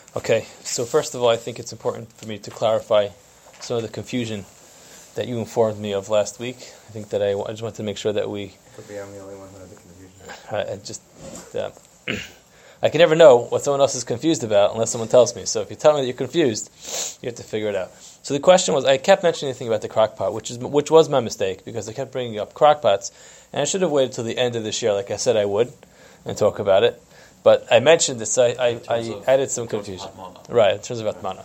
Okay, so first of all, I think it's important for me to clarify some of the confusion that you informed me of last week. I think that I just want to make sure that we... Could be I'm the only one who had the confusion. I can never know what someone else is confused about unless someone tells me. So if you tell me that you're confused, you have to figure it out. So the question was, I kept mentioning anything about the crock pot, which was my mistake, because I kept bringing up crock pots, and I should have waited till the end of this year, like I said I would, and talk about it. But I mentioned this. I added some confusion. Right, in terms of Atmana.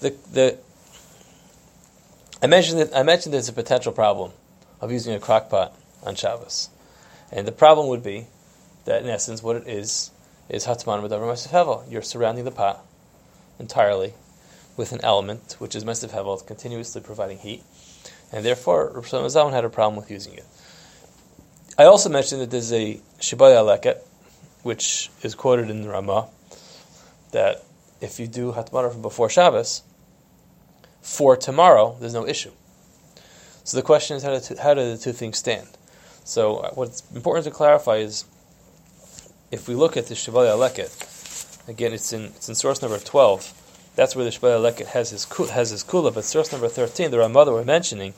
I mentioned there's a potential problem of using a crock pot on Shabbos. And the problem would be that, in essence, what it is Hatmana B'davar Ma'aseh Hevel. You're surrounding the pot entirely with an element, which is Ma'aseh Hevel, continuously providing heat. And therefore, Rav Shlomo Zalman had a problem with using it. I also mentioned that there's a Shibaya Leket, which is quoted in the Ramah, that if you do Hatmana from before Shabbos, for tomorrow, there's no issue. So the question is, how do the two things stand? So what's important to clarify is, if we look at the Shibaya Leket, again, it's in source number 12. That's where the Shibaya Leket has his kula. But source number 13, the Ramah that we're mentioning,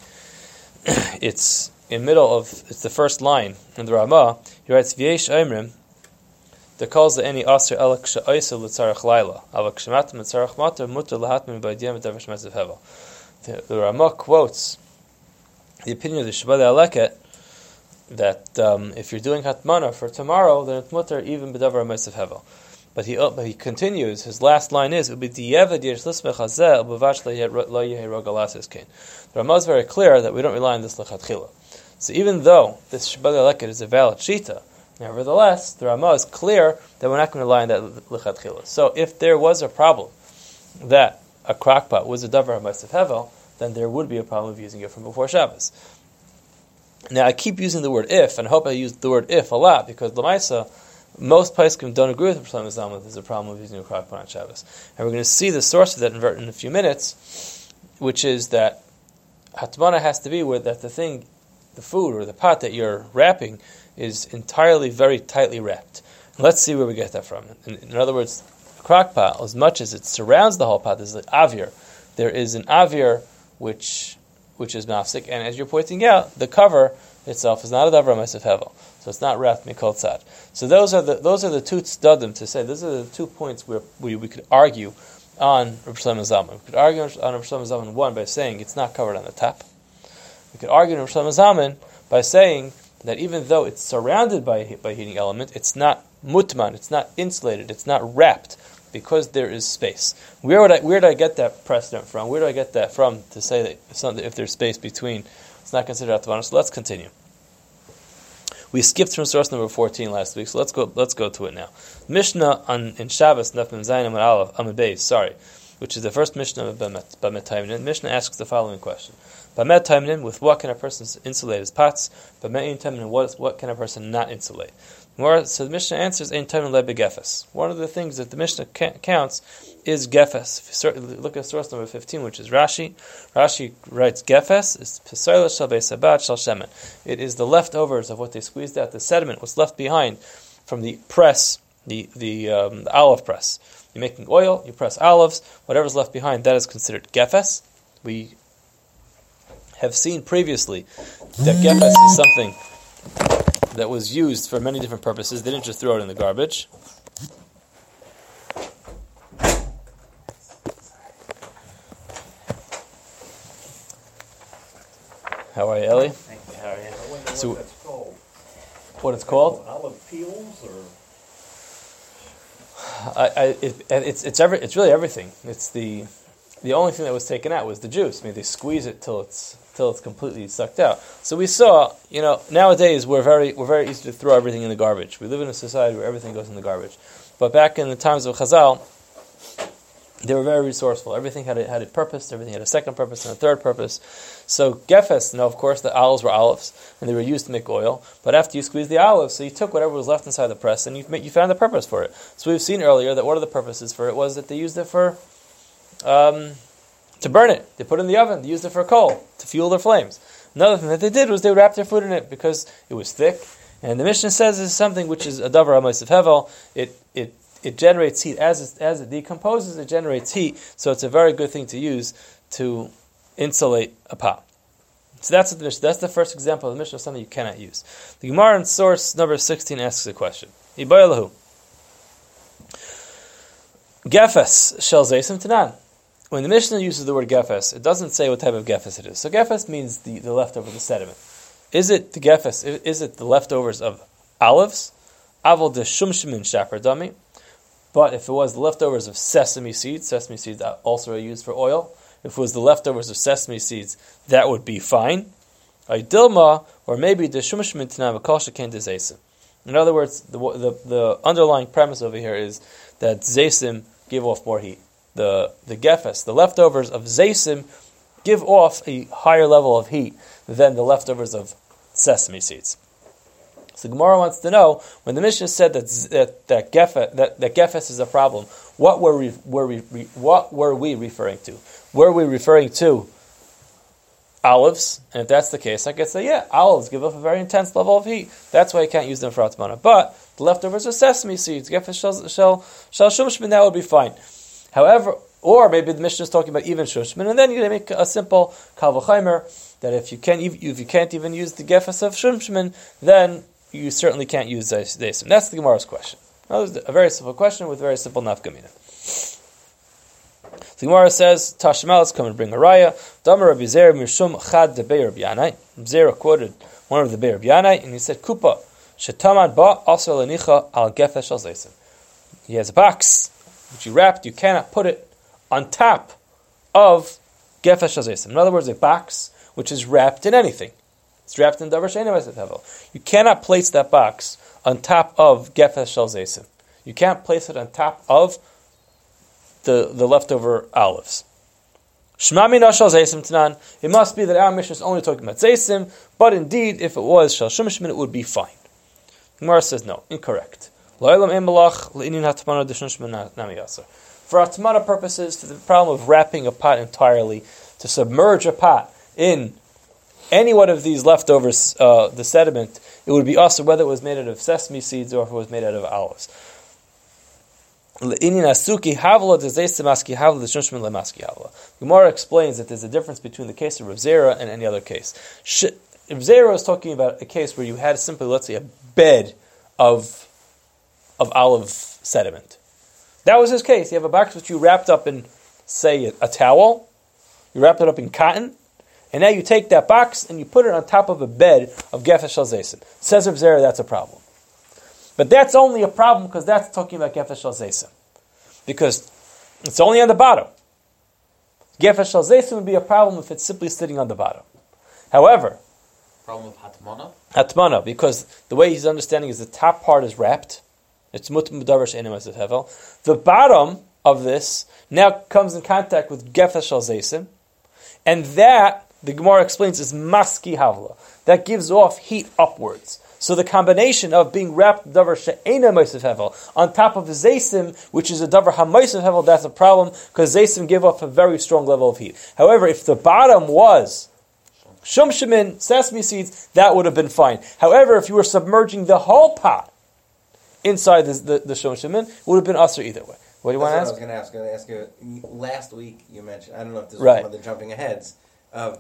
it's it's the first line in the Ramah. He writes, V'yesh Oimrim, the calls the any aser elak she'oisa l'tzarech laila, avak shematim l'tzarech matar mutar l'hatmin b'aydiam v'davar shemaziv hevel. The Ramah quotes the opinion of the Shibaya Leket that if you're doing hatmana for tomorrow, then it's mutar even b'davar ma'aseh hevel. But he continues. His last line is, "Ubi diyevad yesh lismech hazeh u'bavash lo yehei rogalasis kain." The Ramah is very clear that we don't rely on this lechatchila. So even though this Shibaya Leket is a valid shita, nevertheless, the Ramah is clear that we're not going to rely on that lechatchila. So if there was a problem that a crockpot was a davar ma'aseh hevel, then there would be a problem of using it from before Shabbos. Now I keep using the word if, and I hope I use the word if a lot, because l'maisa, most poskim don't agree with Rav Shlomo Zalman that there's a problem with using a crockpot on Shabbos. And we're going to see the source of that in a few minutes, which is that hatmana has to be where that the food or the pot that you're wrapping is entirely very tightly wrapped. And let's see where we get that from. In other words, a crock pot, as much as it surrounds the whole pot, there's an avir. There is an avir which is mafsik, and as you're pointing out, the cover itself is not a davar ma'aseh hevel, so it's not wrapped mikol tzad. So those are the two tzdadim to say. Those are the 2 points where we could argue on Rav Shlomo Zalman. We could argue on Rav Shlomo Zalman one by saying it's not covered on the top. We could argue on Rav Shlomo Zalman by saying that even though it's surrounded by heating element, it's not mutman, it's not insulated, it's not wrapped, because there is space. Where do I get that precedent from? Where do I get that from to say that if there's space between, it's not considered atmana? So let's continue. We skipped from source number 14 last week, so let's go to it now. Mishnah in Shabbos, Nafim Zayin Amud Beis, which is the first Mishnah of Bamet Taimnin. Mishnah asks the following question: Bamet Taimnin, with what can a person insulate his pots? Bamet Taimnin, what can a person not insulate? So the Mishnah answers, Ein Taimnin le begefes. One of the things that the Mishnah counts is gefes. Look at source number 15, which is Rashi. Rashi writes, gefes is pesayla shal beisabat shal shemen. It is the leftovers of what they squeezed out, the sediment, what's left behind from the press, the olive press. You're making oil, you press olives, whatever's left behind, that is considered gefes. We have seen previously that gefes is something that was used for many different purposes. They didn't just throw it in the garbage. How are you, Ellie? Thank you. How are you? I wonder So, what that's called. What it's called? Olive peels, or It's really everything. It's the only thing that was taken out was the juice. I mean, they squeeze it till it's completely sucked out. So we saw, nowadays we're very easy to throw everything in the garbage. We live in a society where everything goes in the garbage. But back in the times of Chazal, they were very resourceful. Everything had a purpose. Everything had a second purpose and a third purpose. So gefes, of course, the olives were olives, and they were used to make oil. But after you squeezed the olives, so you took whatever was left inside the press, and you found a purpose for it. So we've seen earlier that one of the purposes for it was that they used it for to burn it. They put it in the oven. They used it for coal to fuel their flames. Another thing that they did was they would wrap their food in it because it was thick. And the Mishnah says it's something which is a davar ma'aseh hevel. it generates heat. As it decomposes, it generates heat, so it's a very good thing to use to insulate a pot. So that's the first example of the Mishnah of something you cannot use. The Gemara in source number 16 asks a question. Ibayalahu. Gefes shel zeisim tanan. When the Mishnah uses the word gefes, it doesn't say what type of gefes it is. So gefes means the leftover, the sediment. Is it the gefes? Is it the leftovers of olives? Avol de shumshimin shapar dami. But if it was the leftovers of sesame seeds also are used for oil. If it was the leftovers of sesame seeds, that would be fine. Dilma, or maybe the shumshimin tanan v'kol sheken de zeisim. In other words, the underlying premise over here is that zeisim give off more heat. The gefes, the leftovers of zeisim, give off a higher level of heat than the leftovers of sesame seeds. So Gemara wants to know, when the Mishnah said that gefes is a problem, what were we referring to? Were we referring to olives? And if that's the case, I could say, yeah, olives give off a very intense level of heat. That's why you can't use them for atmana. But the leftovers are sesame seeds, gefes shel shumshmin, that would be fine. However, or maybe the Mishnah is talking about even shumshmin, and then you make a simple kal v'chaimer that if you can't even use the gefes of shumshmin, then you certainly can't use zeisim. That's the Gemara's question. Now, this is a very simple question with very simple nafkamina. The Gemara says, Tashmal, let's come and bring a raya. Damar Rabbi Zera Mishum Chad de Be'er B'yanai. Zera quoted one of the Be'er B'yanai, and he said, Kupa, Shetamad Ba Asr Lenicha Al Gefes Shal Zeisim. He has a box, which you wrapped, you cannot put it on top of Gefes Shal Zeisim. In other words, a box which is wrapped in anything. It's wrapped in Davar She'ein Ma'aseh Tevel. You cannot place that box on top of Gefes Shal Zeisim. You can't place it on top of the leftover olives. Shema mina shal zeisim tanan. It must be that our Mishnah is only talking about zeisim, but indeed, if it was shal shumshmin, it would be fine. Gemara says no, incorrect. For atmana purposes, for the problem of wrapping a pot entirely, to submerge a pot in any one of these leftovers, the sediment, it would be also whether it was made out of sesame seeds or if it was made out of olives. Gemara explains that there's a difference between the case of Rav Zera and any other case. Rav Zera is talking about a case where you had simply, let's say, a bed of olive sediment. That was his case. You have a box which you wrapped up in, say, a towel. You wrapped it up in cotton. And now you take that box and you put it on top of a bed of gefes shel zeisim. Says Rav Zera, that's a problem. But that's only a problem because that's talking about gefes shel zeisim. Because it's only on the bottom. Gefes shel zeisim would be a problem if it's simply sitting on the bottom. However, problem of hatmana? Hatmana, because the way he's understanding is the top part is wrapped. It's mutim davar she'ein ma'aseh tevel. The bottom of this now comes in contact with gefes shel zeisim, and that, the Gemara explains, is maski havla. That gives off heat upwards. So the combination of being wrapped davar she'eina ma'aseh tevel on top of zeisim, which is a davar ha'ma'aseh tevel, that's a problem because zeisim give off a very strong level of heat. However, if the bottom was shumshimin, sesame seeds, that would have been fine. However, if you were submerging the whole pot inside the shumshimin, it would have been usher either way. What do you want to ask? I was going to ask you. Last week you mentioned, I don't know if this was right. one of the jumping aheads of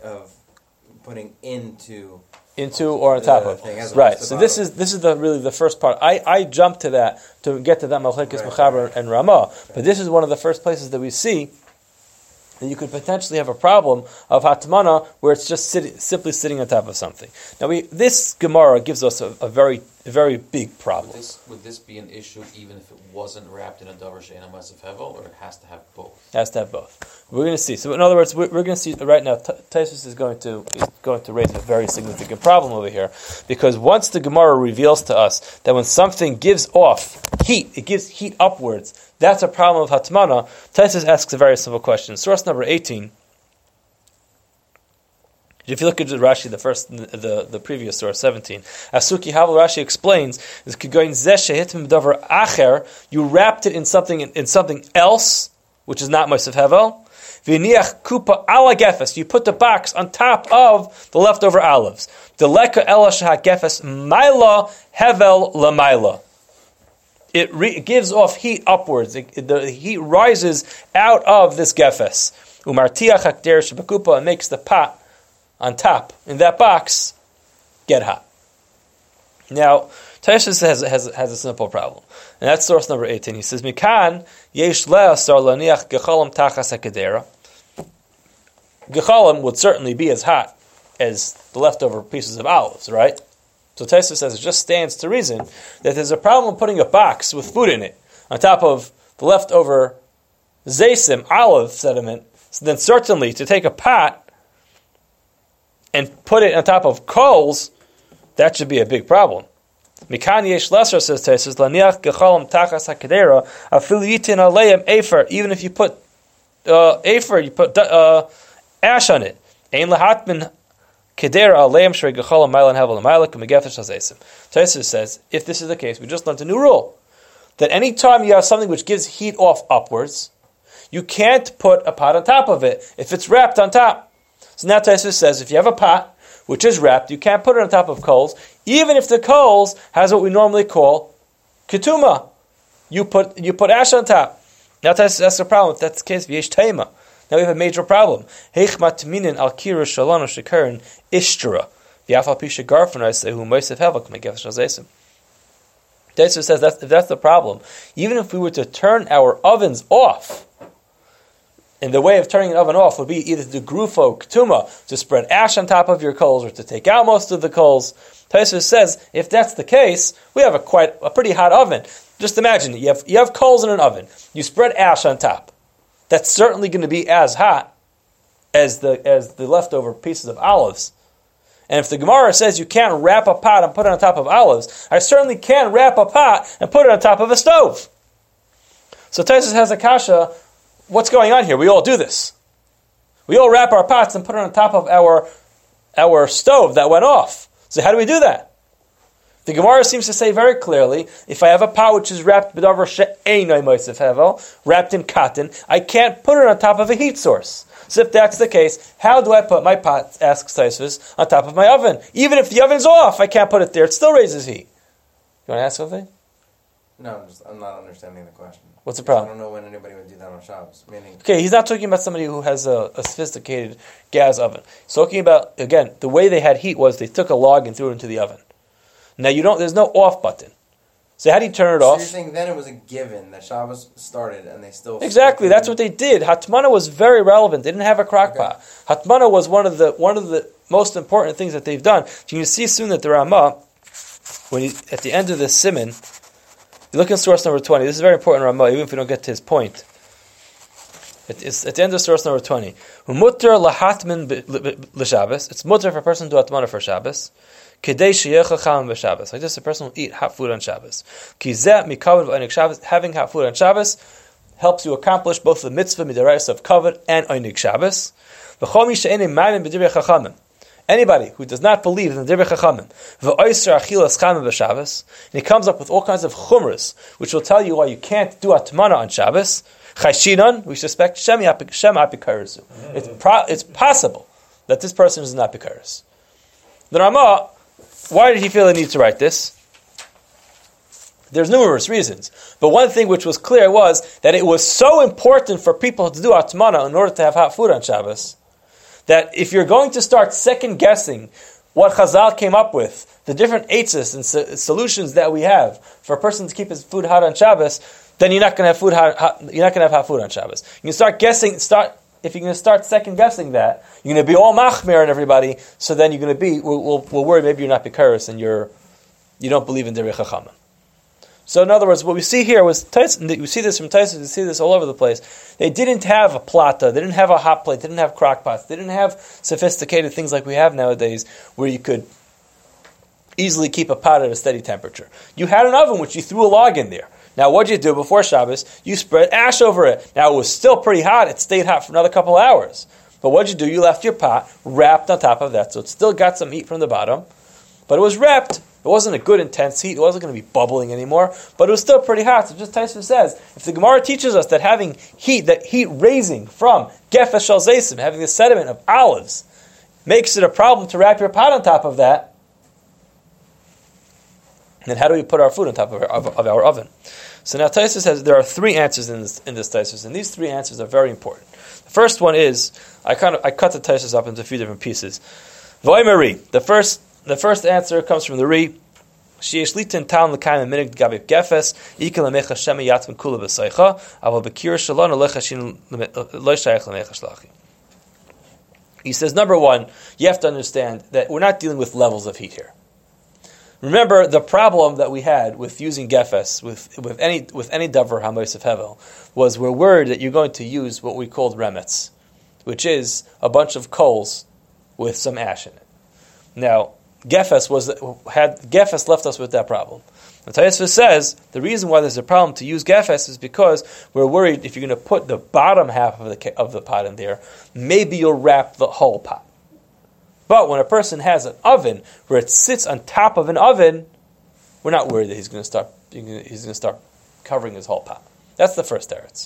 putting into or on top of. Right. So this is really the first part. I jumped to that to get to that Malchekes Mechaber and Ramah, but this is one of the first places that we see that you could potentially have a problem of hatmana where it's just simply sitting on top of something. Now this Gemara gives us a very big problem. Would this be an issue even if it wasn't wrapped in a davar she'ein ma'aseh tevel, or it has to have both? It has to have both. We're going to see. So in other words, we're going to see right now. Taisus is going to raise a very significant problem over here, because once the Gemara reveals to us that when something gives off heat, it gives heat upwards. That's a problem of hatmana. Taisus asks a very simple question. Source number 18. If you look at Rashi, the previous source, 17, Asuki Havel Rashi explains, you wrapped it in something else, which is not Ma'aseh Hevel. V'niach kupa ala gefes. You put the box on top of the leftover olives. The leka ela sheha gefes maila hevel lamaila. it gives off heat upwards. The heat rises out of this gefes. Umartiach hakder shebakupa, and makes the pot on top in that box get hot. Now, Taishas has a simple problem, and that's source number 18. He says, "Mikan yesh le'asar laniach gechalim tachas hakadera." Gechalim would certainly be as hot as the leftover pieces of olives, right? So Taishas says it just stands to reason that there's a problem putting a box with food in it on top of the leftover zaysim, olive sediment. So then certainly to take a pot and put it on top of coals, that should be a big problem. Mikan yesh lesser, says Taisus, laniach gechalim tachas hakadera afilu yitin aleim afer. Even if you put afer, you put ash on it. Ein lahatmin kedera aleim shrei gechalim mailan hevel mailak umegefesh hazeisim. Taisus says, if this is the case, we just learned a new rule that any time you have something which gives heat off upwards, you can't put a pot on top of it if it's wrapped on top. So now Taisus says, if you have a pot which is wrapped, you can't put it on top of coals, even if the coals has what we normally call ketuma. You put ash on top. Now that's the problem. If that's the case, v'yesh teima. Now we have a major problem. Heich matminin al kira shalano shekarin ishtara. V'yafal pisha garfanai sehu moisef hevak megev shazesim. Taisus says if that's the problem, even if we were to turn our ovens off, and the way of turning an oven off would be either to do grufo ketuma, to spread ash on top of your coals, or to take out most of the coals. Taisus says, if that's the case, we have a pretty hot oven. Just imagine, you have coals in an oven, you spread ash on top. That's certainly going to be as hot as the leftover pieces of olives. And if the Gemara says you can't wrap a pot and put it on top of olives, I certainly can't wrap a pot and put it on top of a stove. So Taisus has a kasha. What's going on here? We all do this. We all wrap our pots and put it on top of our stove that went off. So how do we do that? The Gemara seems to say very clearly, if I have a pot which is wrapped wrapped in cotton, I can't put it on top of a heat source. So if that's the case, how do I put my pot, asks Taisus, on top of my oven? Even if the oven's off, I can't put it there. It still raises heat. You want to ask something? No, I'm not understanding the question. What's the problem? I don't know when anybody would do that on Shabbos. Meaning, okay, he's not talking about somebody who has a sophisticated gas oven. He's talking about, again, the way they had heat was they took a log and threw it into the oven. Now there's no off button. So how do you turn it off? So you're saying then it was a given that Shabbos started and they still... Exactly, that's what they did. Hatmana was very relevant. They didn't have a crock pot. Hatmana was one of the most important things that they've done. You can see soon that the Ramah, at the end of the Siman, you look in source number 20. This is very important, Ramah, even if we don't get to his point. It's at the end of source number 20. Mutter lahatmin l'Shabbos. It's mutter for a person to do hatmana for Shabbos. Kedei sheyecha cham b'Shabbos. Like this, a person will eat hot food on Shabbos. Ki zeh mikavod v'oinig Shabbos. Having hot food on Shabbos helps you accomplish both the mitzvah midaraisa of kavod and oinig Shabbos. V'chol mi she'enim ma'amin b'divrei chachamim. Anybody who does not believe in the divrei chachamim, v'oiser achilas chamim b'Shabbos, and he comes up with all kinds of chumras, which will tell you why you can't do hatmana on Shabbos. Chayshinon, we suspect Shem apikarisu. It's possible that this person is not apikaris. The Ramah, why did he feel the need to write this? There's numerous reasons. But one thing which was clear was that it was so important for people to do hatmana in order to have hot food on Shabbos, that if you're going to start second-guessing what Chazal came up with, the different eitzes and solutions that we have for a person to keep his food hot on Shabbos, then you're not going to have food hot. You're not going to have hot food on Shabbos. You can start guessing. If you're going to start second guessing that, you're going to be all machmir and everybody. So then you're going to be. We'll worry maybe you're not bikaris and you don't believe in derech chachamim. So in other words, what we see here was we see this from Taisus. We see this all over the place. They didn't have a plata. They didn't have a hot plate. They didn't have crock pots. They didn't have sophisticated things like we have nowadays, where you could easily keep a pot at a steady temperature. You had an oven which you threw a log in there. Now, what did you do before Shabbos? You spread ash over it. Now, it was still pretty hot. It stayed hot for another couple of hours. But what did you do? You left your pot wrapped on top of that. So it still got some heat from the bottom. But it was wrapped. It wasn't a good intense heat. It wasn't going to be bubbling anymore. But it was still pretty hot. So just Taisus says, if the Gemara teaches us that having heat, that heat raising from gefes shel zaysim, having the sediment of olives, makes it a problem to wrap your pot on top of that, then how do we put our food on top of our oven? So now Tosfos says there are three answers in this Tosfos, and these three answers are very important. The first one is I cut the Tosfos up into a few different pieces. V'oimeri. The first answer comes from the Ri. Sheyesh litin town l'kaim minig gabik gefes ikel lemecha shemi yatman kula b'seicha aval bekir shalon alecha shin lo shayach lemecha shlachi. He says, number one, you have to understand that we're not dealing with levels of heat here. Remember, the problem that we had with using gefes, with any davar hamoisef hevel, was we're worried that you're going to use what we called remetz, which is a bunch of coals with some ash in it. Now, gefes left us with that problem. And Tosfos says the reason why there's a problem to use gefes is because we're worried if you're going to put the bottom half of the pot in there, maybe you'll wrap the whole pot. But when a person has an oven where it sits on top of an oven, we're not worried that he's going to start covering his whole pot. That's the first teretz.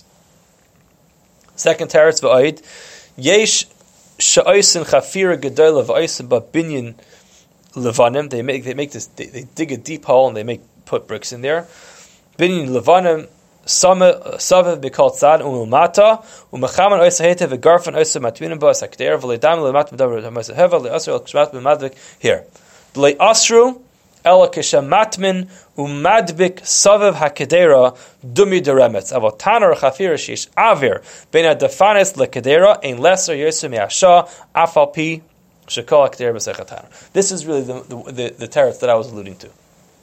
Second teretz v'oid yesh sha'osin chafira gedola v'osin ba'binyan levanim. They dig a deep hole and they put bricks in there. Binyan levanim Savev b'kol tzad umilmata u'mechaman oisa hetev v'garfan oisa matvinim bo sakder v'leidam le'mat medavar ha'masa hevel le'asru el-kshmat b'madvik here. Le'asru el kishamatmin u'madbik savev ha'kedera dumi deremetz avot tanar chafir shish avir ben ha'defanes le'kedera ein lesser yosem yasha afal pi shekol ha'kedera b'sechat. This is really the teretz that I was alluding to.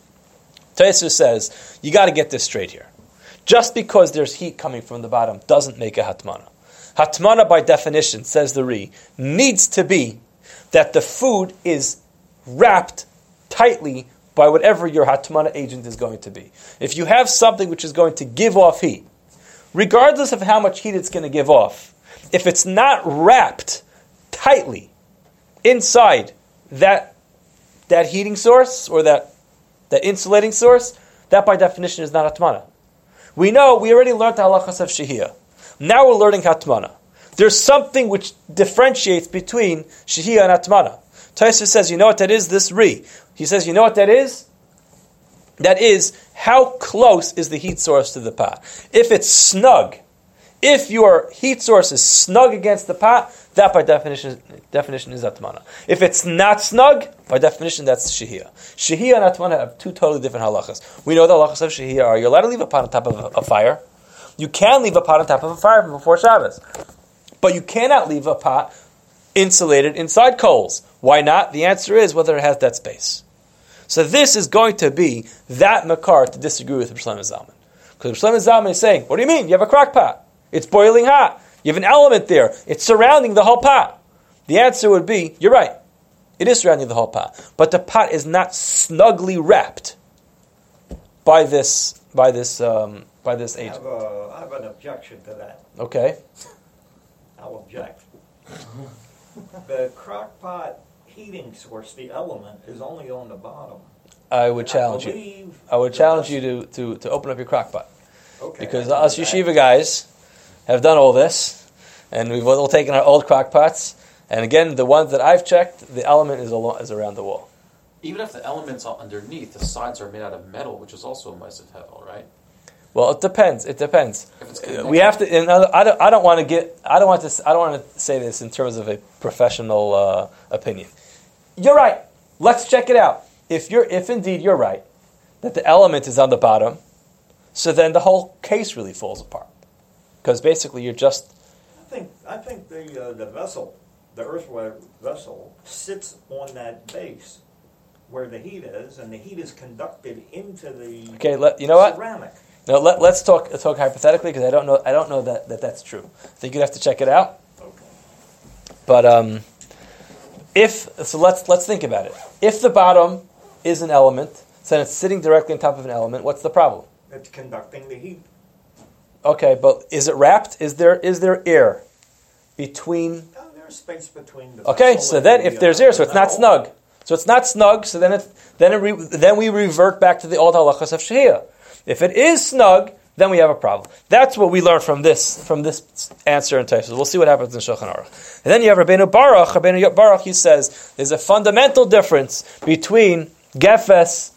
Tosfos says, you got to get this straight here. Just because there's heat coming from the bottom doesn't make a hatmana. Hatmana, by definition, says the Ri, needs to be that the food is wrapped tightly by whatever your hatmana agent is going to be. If you have something which is going to give off heat, regardless of how much heat it's going to give off, if it's not wrapped tightly inside that heating source or that insulating source, that by definition is not hatmana. We already learned the halachas of shehiyah. Now we're learning hatmana. There's something which differentiates between shehiyah and hatmana. Tosfos says, you know what that is? This Ri. He says, you know what that is? That is, how close is the heat source to the pot? If it's snug, if your heat source is snug against the pot, that by definition is hatmana. If it's not snug, by definition that's shehiyah. Shehiyah and hatmana have two totally different halachas. We know the halachas of shehiyah are you're allowed to leave a pot on top of a fire. You can leave a pot on top of a fire before Shabbos. But you cannot leave a pot insulated inside coals. Why not? The answer is whether it has that space. So this is going to be that makar to disagree with Shlomo Zalman. Because Shlomo Zalman is saying, what do you mean? You have a crock pot. It's boiling hot. You have an element there. It's surrounding the whole pot. The answer would be, you're right. It is surrounding the whole pot. But the pot is not snugly wrapped by this agent. I have an objection to that. Okay. I'll object. The crock pot heating source, the element, is only on the bottom. I would challenge you. I would challenge you to open up your crock pot. Okay. Because us yeshiva guys have done all this, and we've all taken our old crock pots, and again, the ones that I've checked, the element is around the wall. Even if the elements are underneath, the sides are made out of metal, which is also a ma'aseh hevel, right? Well, it depends. It depends. If it's We have to. I don't want to say this in terms of a professional opinion. You're right. Let's check it out. If indeed you're right that the element is on the bottom, so then the whole case really falls apart. Because basically you're just... I think the vessel, the earthware vessel, sits on that base where the heat is, and the heat is conducted into the you know what? ceramic. No, let's talk hypothetically, because I don't know that that's true. I think you'd have to check it out. Okay. But let's think about it. If the bottom is an element, so then it's sitting directly on top of an element, what's the problem? It's conducting the heat. Okay, but is it wrapped? Is there air between? There's space between the. Okay, vessel so and then if there's air, so it's not snug. So it's not snug. So then we revert back to the old halachas of shehiyah. If it is snug, then we have a problem. That's what we learned from this answer in Tosfos. We'll see what happens in Shulchan Aruch. And then you have Rabbeinu Baruch. Rabbeinu Baruch, he says there's a fundamental difference between gefes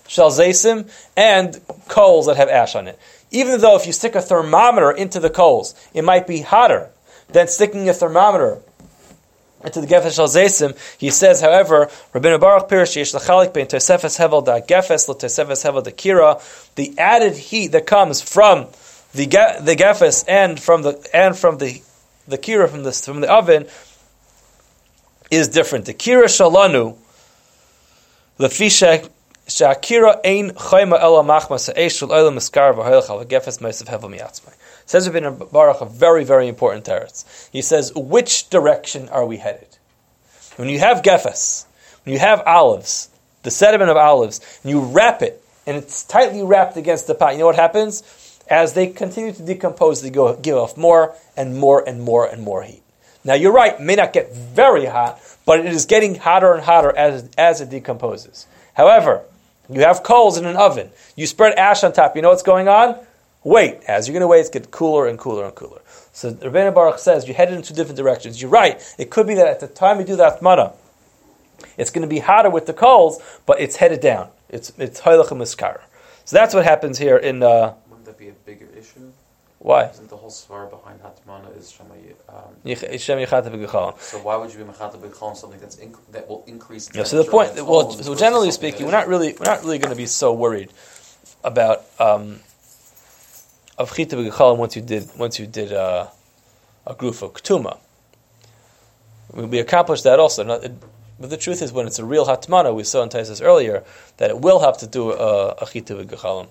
shalzeisim, and coals that have ash on it. Even though if you stick a thermometer into the coals, it might be hotter than sticking a thermometer into the gefes shalzeisim. He says, however, Rabbeinu Baruch Pirish yesh lachalik bein tosefes hevel da gefes lo tosefes hevel da kira. The added heat that comes from the gefes and from the kira from the oven is different. The kira shalanu lefisha shakira ein chayma ela machmas ha'eshul oila miskar v'hoilach al gefes meisav hevel miyatzmai. Says Rabbeinu Baruch a very, very important teretz. He says, which direction are we headed? When you have gefes, when you have olives, the sediment of olives, and you wrap it, and it's tightly wrapped against the pot, you know what happens? As they continue to decompose, they give off more and more and more and more heat. Now you're right, it may not get very hot, but it is getting hotter and hotter as it decomposes. However, you have coals in an oven, you spread ash on top, you know what's going on? Wait. As you're going to wait, it's getting cooler and cooler and cooler. So Rabbeinu Baruch says, you're headed in two different directions. You're right. It could be that at the time you do the atmana, it's going to be hotter with the coals, but it's headed down. It's hoilach miskar. So that's what happens here in... Wouldn't that be a bigger issue? Why? Isn't the whole svar behind hatmana is Shem Yichat b'gechalim. So why would you be mechat b'gechalim something that will increase? Yeah, so the point, so generally speaking, we're not really going to be so worried about of chita b'gechalim once you did a group of ketuma. We accomplished that also. But the truth is, when it's a real hatmana, we saw in Taisus earlier that it will have to do a chita b'gechalim.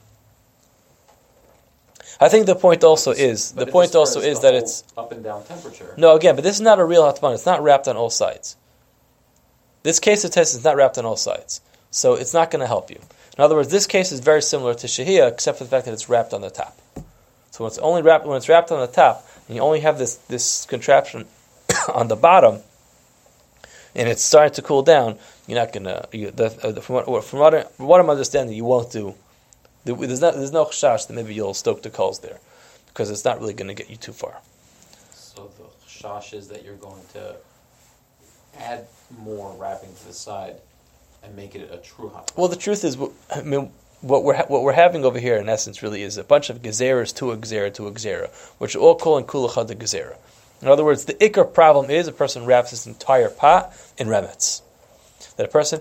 I think the point also is that it's up and down temperature. No, again, but this is not a real hatmana. It's not wrapped on all sides. This case of Taisus is not wrapped on all sides, so it's not going to help you. In other words, this case is very similar to shehiyah, except for the fact that it's wrapped on the top. So when it's wrapped on the top, and you only have this contraption on the bottom, and it's starting to cool down, you're not gonna. From what I'm understanding, you won't do. There's no chashash that maybe you'll stoke the coals there, because it's not really going to get you too far. So the chashash is that you're going to add more wrapping to the side and make it a true hot. Well, the truth is, what we're having over here, in essence, really is a bunch of gezeras to a gezerah, which are all calling kulachad the gezerah. In other words, the ikar problem is a person wraps this entire pot in remetz. That a person...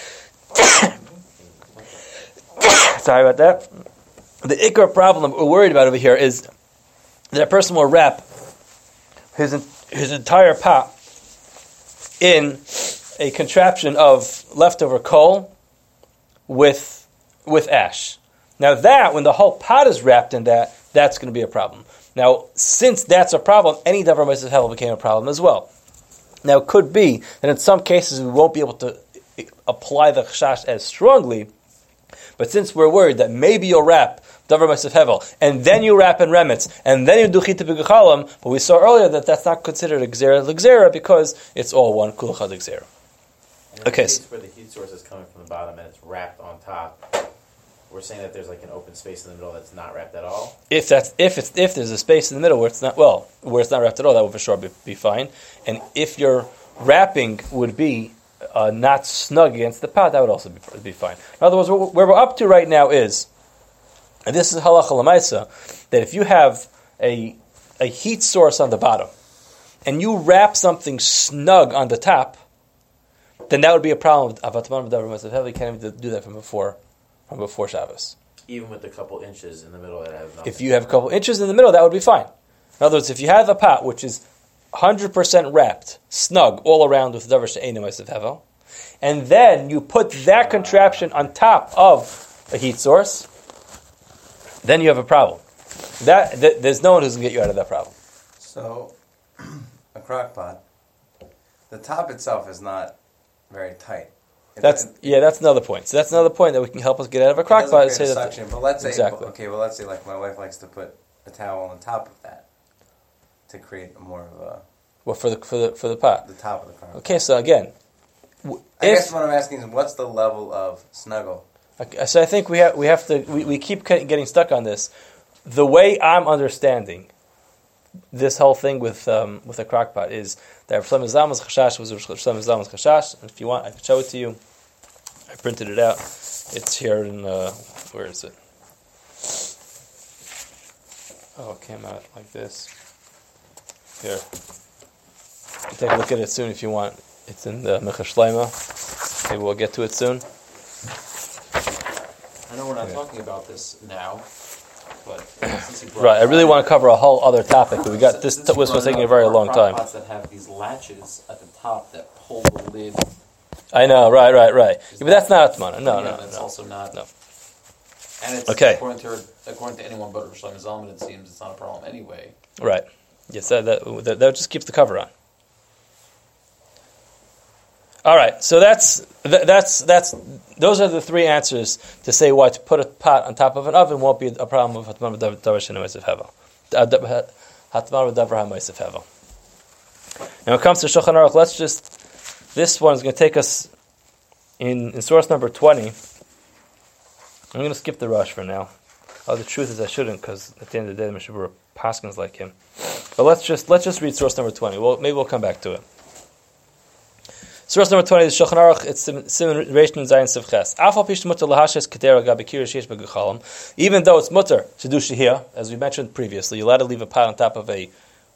Sorry about that. The ikar problem we're worried about over here is that a person will wrap his entire pot in a contraption of leftover coal with ash. Now that, when the whole pot is wrapped in that, that's going to be a problem. Now, since that's a problem, any davar meisav hevel became a problem as well. Now, it could be that in some cases we won't be able to apply the chashash as strongly, but since we're worried that maybe you'll wrap davar meisav hevel, and then you wrap in remetz, and then you do chita b'gechalim, but we saw earlier that that's not considered a gzera because it's all one kulachad gzera. Okay. Where the heat source is coming from the bottom and it's wrapped on top, we're saying that there's like an open space in the middle that's not wrapped at all. If there's a space in the middle where it's not wrapped at all, that would for sure be fine. And if your wrapping would be not snug against the pot, that would also be fine. In other words, where we're up to right now is, and this is halacha l'maisa, that if you have a heat source on the bottom and you wrap something snug on the top, then that would be a problem. You can't even do that from before Shabbos. Even with a couple inches in the middle that have nothing. If you have a couple inches in the middle, that would be fine. In other words, if you have a pot which is 100% wrapped, snug, all around with davar she'eino meisav hevel, and then you put that contraption on top of a heat source, then you have a problem. There's no one who's going to get you out of that problem. So, a crock pot, the top itself is not very tight. That's another point. So that's another point that we can help us get out of a crock pot. Say suction, but let's say exactly. let's say like my wife likes to put a towel on top of that to create more of a. Well, for the pot. The top of the crock. Okay, so again, I guess what I'm asking is, what's the level of snuggle? Okay, so I think we keep getting stuck on this. The way I'm understanding this whole thing with a crock pot is that Rav Shlomo Zalman's chashash was Rav Shlomo Zalman's chashash, and if you want, I can show it to you. I printed it out. It's here in, where is it? Oh, it came out like this. Here. You can take a look at it soon if you want. It's in the Micha Shleima. Maybe we'll get to it soon. I know we're not talking about this now, but since you brought Right, I really want to cover a whole other topic, but we got this was taking a very long time. Crock pots that have these latches at the top that pull the lid. I know, right. Yeah, but that's not Atmana. No. That's also not. No. And it's Okay. according to anyone but Rosh Hashanah Zalman, it seems it's not a problem anyway. Right. Yes, that just keeps the cover on. All right, so that's those are the three answers to say why to put a pot on top of an oven won't be a problem of Hatman v'davar shena ma'aseh hevel. Hatman v'davar ha'ma'aseh hevel. And when it comes to Shulchan Aruch, this one is going to take us in source number 20. I'm going to skip the rush for now. Oh, the truth is I shouldn't, because at the end of the day, the Mishnah Berurah paskins like him. But let's just read source number 20. Maybe we'll come back to it. Source number 20 is Shulchan Aruch. It's Siman Reish Nun Zayin Siv Ches. Afal pish mutter lahashes kedera gabi kira sheish begechalim. Even though it's mutter to do shehiyah, as we mentioned previously, you're allowed to leave a pot on top of a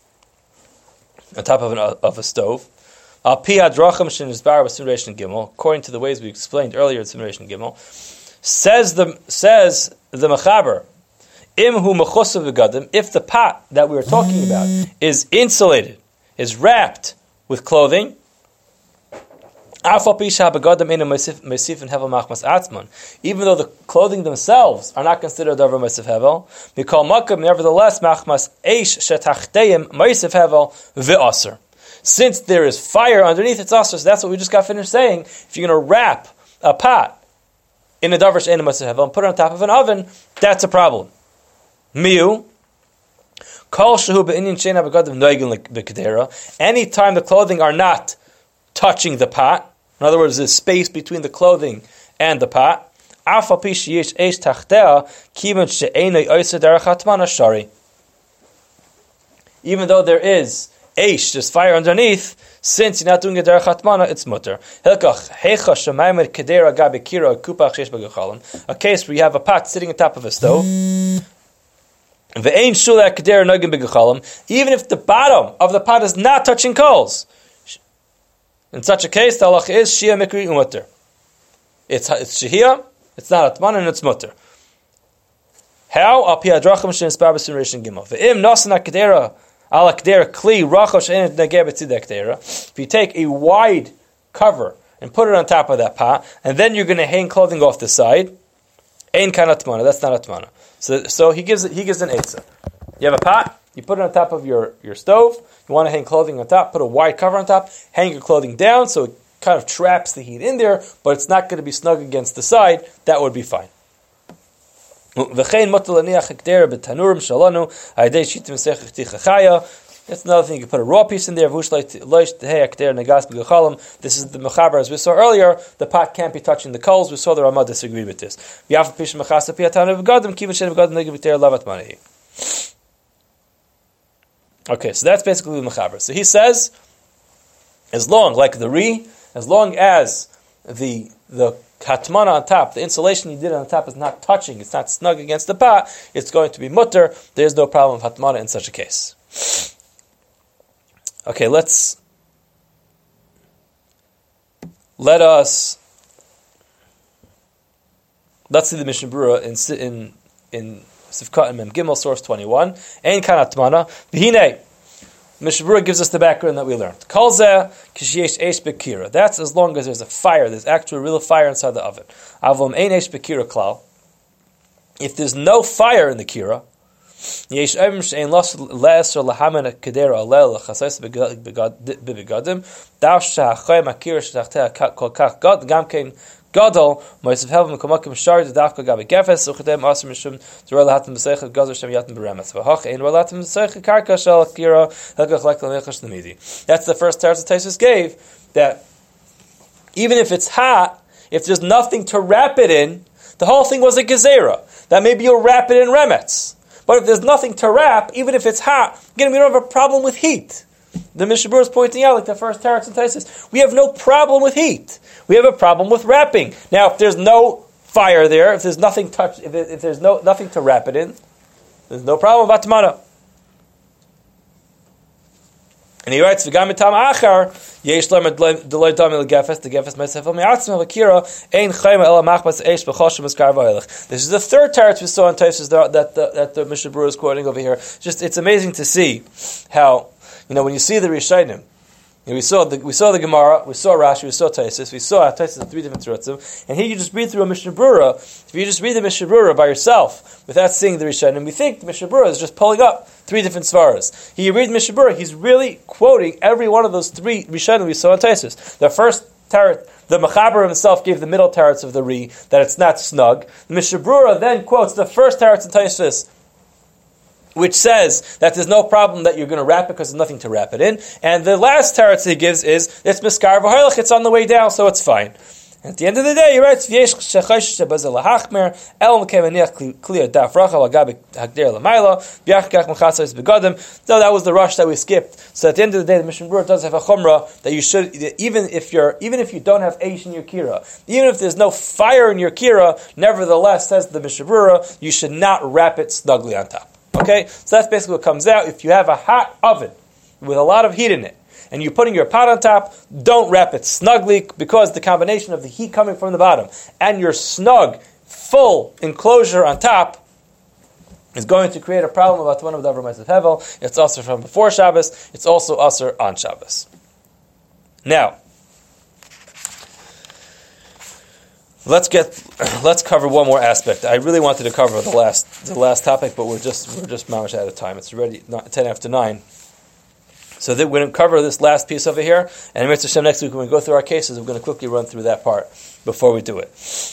stove. Al pi hadrachim shenizbar b'Siman Reish Nun Gimel, according to the ways we explained earlier in Siman Reish Nun Gimel, says the Mechaber, Imhu mechusav begadim, if the pot that we were talking about is insulated, is wrapped with clothing, even though the clothing themselves are not considered davar ma'aseh hevel, mikol makom, nevertheless, machmas eish shetachteyim ma'aseh hevel ve'aser. Since there is fire underneath, it's aser. So that's what we just got finished saying. If you're going to wrap a pot in a davar she'ein ma'aseh hevel and put it on top of an oven, that's a problem. Miu. Anytime the clothing are not touching the pot, in other words, there's space between the clothing and the pot, even though there is eish, there's fire underneath, since you're not doing a derech hatmana, it's mutter. A case where you have a pot sitting on top of a stove, even if the bottom of the pot is not touching coals. In such a case, the halach is shia mikri umutter. It's shehiyah, it's not atman, and it's mutter. How? Al pi hadrachim shenisbar b'Siman Reish Nun Gimel. Ve'im nasan hakdera al hakdera kli racha she'ein neger b'tzid hakdera. If you take a wide cover and put it on top of that pot, and then you're going to hang clothing off the side, ein kan atmana. That's not atmana. So he gives an eitzah. You have a pot, you put it on top of your stove, you want to hang clothing on top, put a wide cover on top, hang your clothing down so it kind of traps the heat in there, but it's not going to be snug against the side, that would be fine. That's another thing, you can put a raw piece in there. This is the Mechaber, as we saw earlier, the pot can't be touching the coals. We saw the Ramah disagreed with this. Okay, so that's basically the Mechaber. So he says, as long as the katmana on top, the insulation you did on top is not touching, it's not snug against the pot, it's going to be mutter. There's no problem with hatmana in such a case. Okay, let's see the Mishnah Berurah in Sivkat and Mem Gimel, source 21. Ein kan atmana. V'hinei, Mishnah Berurah gives us the background that we learned. Kol zeh kisheyesh eish bekira. That's as long as there's a fire, there's actual real fire inside the oven. Avom ein eish bekira klal. If there's no fire in the kira, yesh oim she'ein le'eser lahamen kedera alel l'chasais bebegadim dav she'achayim akira she'tachtea kol kach gam kein gadol ma'asav hevel mekamakim shari d'dafka gabi gefes uchadem aser mishum d'roi lahatim b'seichel gazer shem yatim b'remes v'hach ein roi lahatim b'seichel karka shel akira helkach lek l'mechash l'midi. That's the first teretz that Tosfos gave, that even if it's hot, if there's nothing to wrap it in, the whole thing was a gezerah. That maybe you'll wrap it in remetz. But if there's nothing to wrap, even if it's hot, again, we don't have a problem with heat. the Mishnah Berurah is pointing out, like the first Teretz and Taisus, we have no problem with heat. We have a problem with wrapping. Now, if there's no fire there, if there's nothing if there's nothing to wrap it in, there's no problem with Atmana. And he writes, "V'gam mitam achar yesh lam deloy dami legefes the gefes meisefel me'atzma v'kira ein chayma ela machbas eish b'choshem eskar v'oilech." This is the third teretz we saw in Tosfos that the Mishnah Berurah is quoting over here. It's amazing to see how, when you see the Rishonim, we saw the Gemara, we saw Rashi, we saw Tosfos, we saw Tosfos in 3 different teretzim, and here you just read through a Mishnah Berurah. If you just read the Mishnah Berurah by yourself without seeing the Rishonim, we think the Mishnah Berurah is just pulling up 3 different svaras. Here you read Mishnah Berurah, he's really quoting every one of those 3 Rishonim we saw in Tosfos. The first teretz, the Mechaber himself gave the middle teretz of the Ri, that it's not snug. The Mishnah Berurah then quotes the first teretz in Tosfos, which says that there's no problem that you're going to wrap it because there's nothing to wrap it in. And the last teretz he gives is, it's miskar v'hoilech, it's on the way down, so it's fine. And at the end of the day, he writes, V'yesh shechosh shebazel lahachmer, el mekei v'niach kliya daf rachel agabi hagder l'mayla, b'yach kach mechasos begadim. So that was the rush that we skipped. So at the end of the day, the Mishnah Berurah does have a chumrah that you should, even if you don't have eish in your kira, even if there's no fire in your kira, nevertheless, says the Mishnah Berurah, you should not wrap it snugly on top. Okay, so that's basically what comes out. If you have a hot oven with a lot of heat in it, and you're putting your pot on top, don't wrap it snugly, because the combination of the heat coming from the bottom and your snug, full enclosure on top is going to create a problem about one of the Davar Ma'asav Hevel. It's also from before Shabbos. It's also also on Shabbos. Now, let's cover one more aspect. I really wanted to cover the last topic, but we're just mamish out of time. It's already 10 after 9. So we're going to cover this last piece over here, and Mitzvah Hashem next week when we go through our cases, we're going to quickly run through that part before we do it.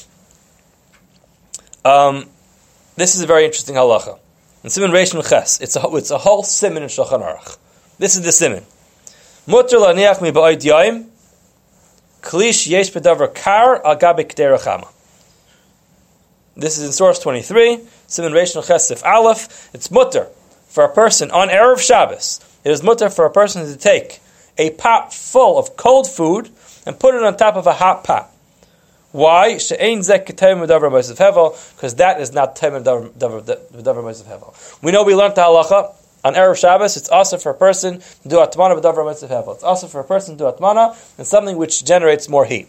This is a very interesting halacha. In Siman Reish Nun Ches, it's a whole siman in Shulchan Aruch. This is the siman. Mutter laniach mi ba'od yaim, klish yesh bedavar kar al gabe k'derech chama. This is in source 23, Siman Reish Nun Ches Sif Aleph. It's mutter for a person on Erev Shabbos. It is mutter for a person to take a pot full of cold food and put it on top of a hot pot. Why? She'ein zeh k'tayim v'davar ma'asav hevel, because that is not tayim v'davar ma'asav hevel. We know we learned the halacha on Erev Shabbos. It's also for a person to do atmana v'davar ma'asav hevel. It's also for a person to do atmana and something which generates more heat.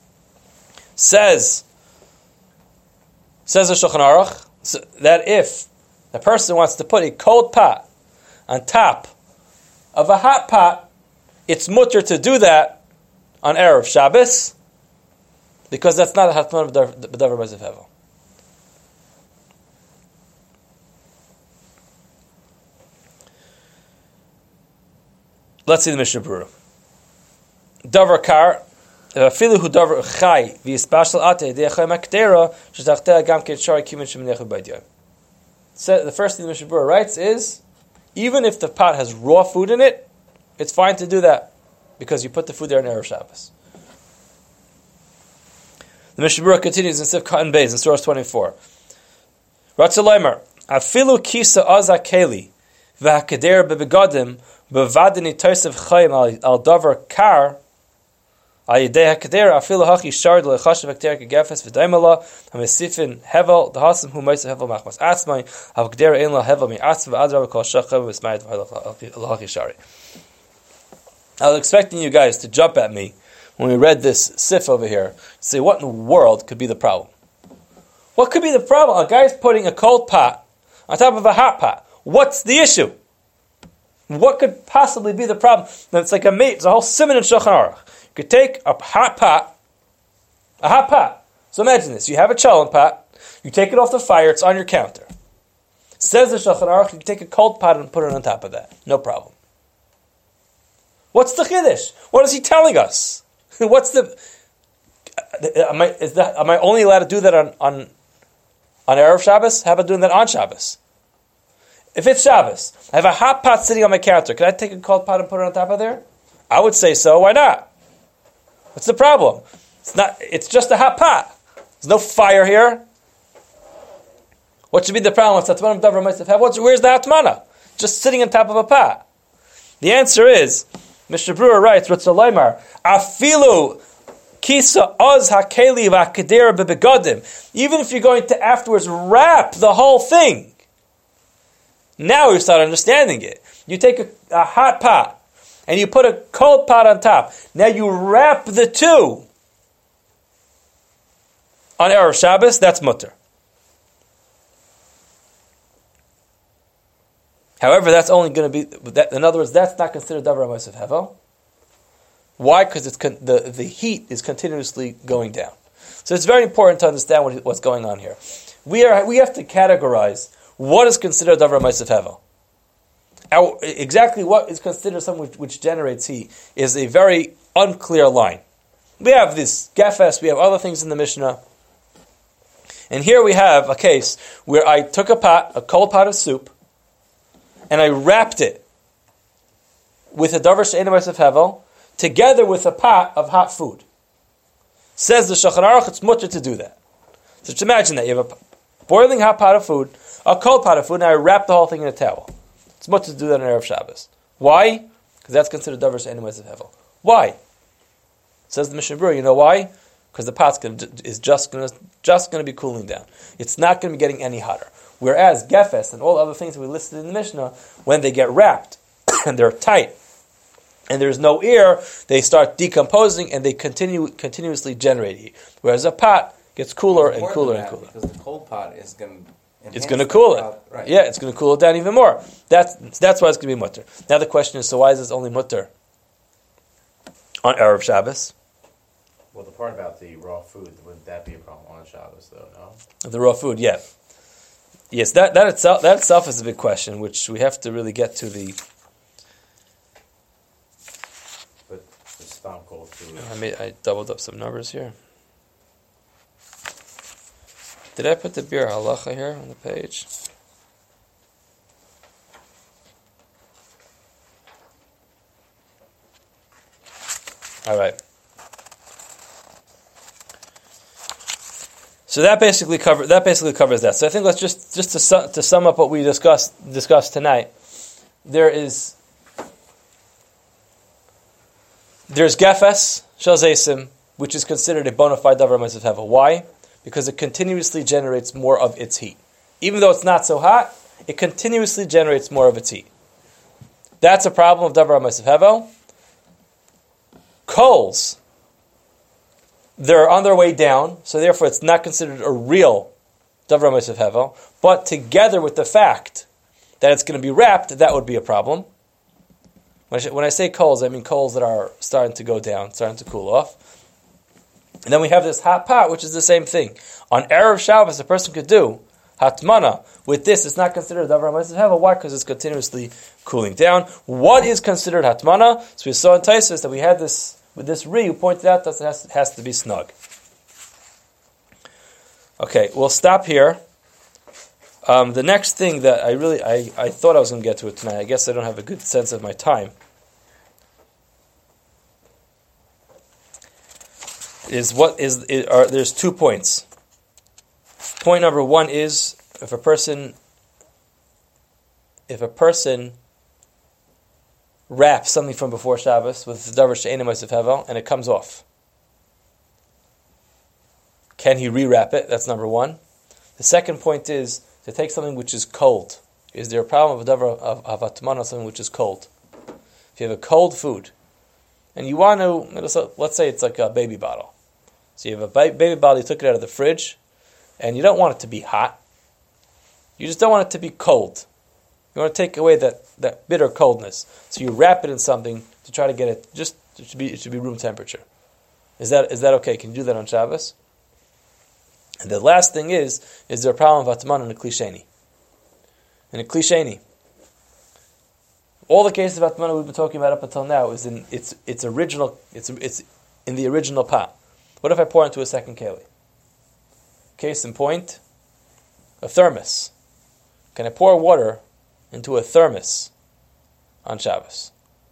Says the Shulchan Aruch that if a person wants to put a cold pot on top of a hot pot, it's mutter to do that on Erev Shabbos, because that's not a hatman b'davar ma'asav hevel. Let's see the Mishnah Berurah. Davar kar, afilu hu davar chai v'yispashal ate de'achay makdera shetachteh gam ketshari kimin sheminechu b'adyam. So the first thing the Mishnah Berurah writes is, even if the pot has raw food in it, it's fine to do that, because you put the food there on Erev Shabbos. The Mishnah Berurah continues in Sif Katan Beis in source 24. Ratzalaymer, afilu kisa azakeli v'hakeder bebegadim bevadini tosev chayim al davar kar al yedei hakeder afilu hachi shard lechashav hakeder kegefes v'daimala hamesifin hevel dahasam hu meisa hevel machmas atzmai hakeder ein la hevel mi atzv v'adrav kol shachem v'smayit v'hachi shari. I was expecting you guys to jump at me when we read this sif over here, say, what in the world could be the problem? What could be the problem? A guy's putting a cold pot on top of a hot pot. What's the issue? What could possibly be the problem? Then it's like it's a whole siman in Shulchan Aruch. You could take a hot pot. So imagine this: you have a cholent pot, you take it off the fire, it's on your counter. Says the Shulchan Aruch, you can take a cold pot and put it on top of that, no problem. What's the chiddush? What is he telling us? What's the? Am I only allowed to do that on Erev Shabbos? How about doing that on Shabbos? If it's Shabbos, I have a hot pot sitting on my counter. Can I take a cold pot and put it on top of there? I would say so. Why not? What's the problem? It's just a hot pot. There's no fire here. What should be the problem? Where's the atmana? Just sitting on top of a pot. The answer is, Mr. Brewer writes, Ritz Leimar, Afilu Kisa oz hakeli v'akader bebegadim. Even if you're going to afterwards wrap the whole thing, now you start understanding it. You take a hot pot and you put a cold pot on top. Now you wrap the two on Erev Shabbos. That's mutter. However, that's only going to be. In other words, that's not considered davar ha'mosif hevel. Why? Because the heat is continuously going down. So it's very important to understand what's going on here. We have to categorize what is considered davar ha'mosif hevel. Exactly what is considered something which generates heat is a very unclear line. We have this gefes, we have other things in the Mishnah, and here we have a case where I took a cold pot of soup, and I wrapped it with a davar she'eino ha'mosif hevel, together with a pot of hot food. Says the Shulchan Aruch, it's mutter to do that. So just imagine that. You have a boiling hot pot of food, a cold pot of food, and I wrap the whole thing in a towel. It's mutter to do that on Erev Shabbos. Why? Because that's considered davar she'eino ha'mosif hevel. Why? Says the Mishnah Berurah, you know why? Because the pot is just going to be cooling down. It's not going to be getting any hotter. Whereas gefes and all the other things that we listed in the Mishnah, when they get wrapped and they're tight, and there's no air, they start decomposing and they continuously generate heat. Whereas a pot gets cooler and cooler and cooler. Because the cold pot is going to It's going to cool it. Right. Yeah, it's going to cool it down even more. That's why it's going to be mutter. Now the question is, so why is this only mutter on Erev Shabbos? Well, the part about the raw food, wouldn't that be a problem on Shabbos, though, no? The raw food, yeah. Yes, that itself is a big question, which we have to really get to the... But the stomp cold food. I doubled up some numbers here. Did I put the beer halacha here on the page? All right. So that basically covers that. So I think let's just to sum up what we discussed tonight. There's gefes shel zeisim, which is considered a bona fide davar ha'mosif hevel. Why? Because it continuously generates more of its heat. Even though it's not so hot, it continuously generates more of its heat. That's a problem of davar ha'mosif hevel. Coals, they're on their way down, so therefore it's not considered a real davar ha'mosif hevel. But together with the fact that it's going to be wrapped, that would be a problem. When I say coals, I mean coals that are starting to go down, starting to cool off. And then we have this hot pot, which is the same thing. On Erev Shabbos, a person could do hatmana. With this, it's not considered davar ha'mosif hevel. Why? Because it's continuously cooling down. What is considered hatmana? So we saw in Taisus that we had this with this Ri who pointed out that it has to be snug. Okay, we'll stop here. The next thing that I thought I was going to get to it tonight, I guess I don't have a good sense of my time, there's 2 points. Point number 1 is if a person wraps something from before Shabbos with davar she'eino ha'mosif hevel and it comes off, can he rewrap it? That's number 1. The second point is to take something which is cold. Is there a problem of hatmana, something which is cold? If you have a cold food and you want to, let's say it's like a baby bottle. So you have a baby bottle, you took it out of the fridge, and you don't want it to be hot. You just don't want it to be cold. You want to take away that bitter coldness. So you wrap it in something to try to get it, it should be room temperature. Is that okay? Can you do that on Shabbos? And the last thing is there a problem of hatmana in a kli sheni? In a kli sheni, all the cases of hatmana we've been talking about up until now is in its original. It's in the original pot. What if I pour into a second keli? Case in point, a thermos. Can I pour water into a thermos on Shabbos?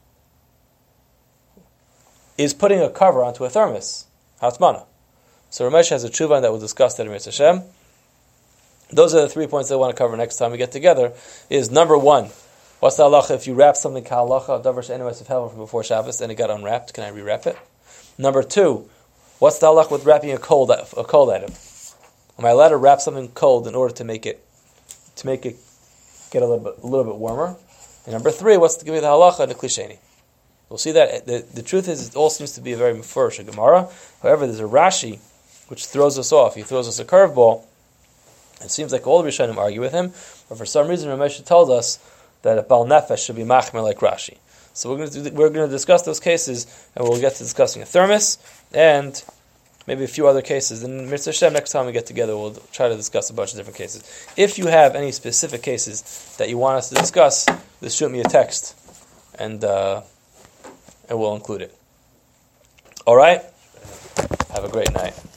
Is putting a cover onto a thermos hatmana? So Ramesh has a tshuva that we'll discuss that in Mitzvah Hashem. Those are the 3 points that I want to cover next time we get together. Is number 1, What's the halacha if you wrap something ka'halacha, davar she'enu esef hevel from before Shabbos, and it got unwrapped? Can I rewrap it? Number 2, what's the halacha with wrapping a cold item? Am I allowed to wrap something cold in order to make it get a little bit warmer? And number 3, what's the halacha in the klisheni? We'll see that the truth is it all seems to be a very mefurish Gemara. However, there's a Rashi which throws us off. He throws us a curveball. It seems like all the Rishonim argue with him, but for some reason Ramesh told us that a Bal Nefesh should be machmer like Rashi. So we're going to discuss those cases, and we'll get to discussing a thermos and maybe a few other cases. And Mitzvah Hashem, next time we get together, we'll try to discuss a bunch of different cases. If you have any specific cases that you want us to discuss, just shoot me a text, and we'll include it. All right? Have a great night.